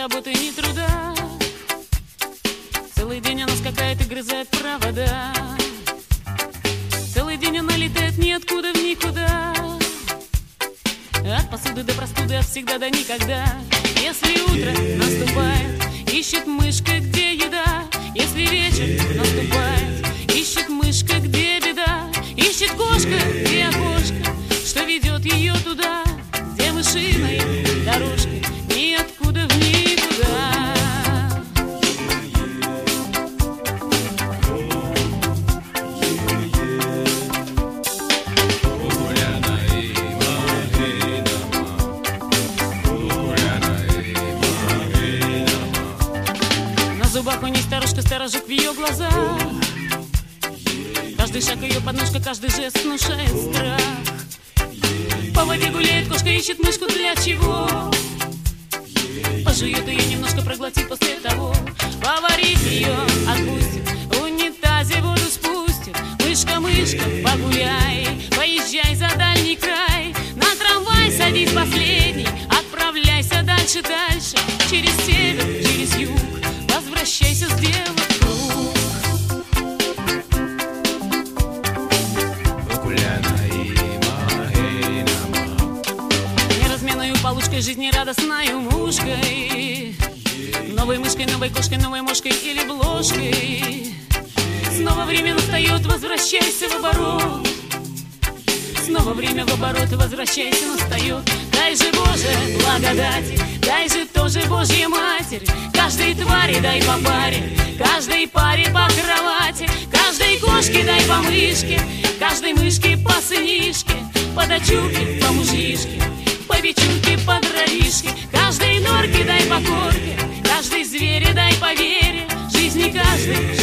работы, ни труда. Целый день она скакает и грызает провода. Целый день она летает ниоткуда в никуда. От посуды до простуды, от всегда до никогда. Если утро наступает, ищет мышка, где еда. Если вечер наступает, ищет мышка, где беда. Ищет кошка, где окошко, что ведет ее туда, где мышиная дорожка, ниоткуда в никуда. На зубах у ней старушка, сторожок в ее глазах. Каждый шаг ее подножка, каждый жест внушает страх. По воде гуляет кошка, ищет мышку для чего? Пожует ее немножко, проглотит после того. Поварить ее отпустит, в унитазе воду спустит. Мышка, мышка, погуляй, поезжай за дальний край. На трамвай садись последний, отправляйся дальше, дальше. Через север, через юг, возвращайся, сделав круг. Неразменную получкой, жизнерадостною мушкой, новой мышкой, новой кошкой, новой мошкой или бложкой. Снова время настает, возвращайся в оборот. Снова время в оборот, возвращайся, настает. Дай же, Боже, благодати, дай же тоже Божья Матерь. Каждой твари дай по паре, каждой паре по кровати. Каждой кошке дай по мышке, каждой мышке по сынишке. По дочурке, по мужишке, по вечурке, по дровишке. Каждой норке дай по корке, каждой звере дай по вере. Жизни каждой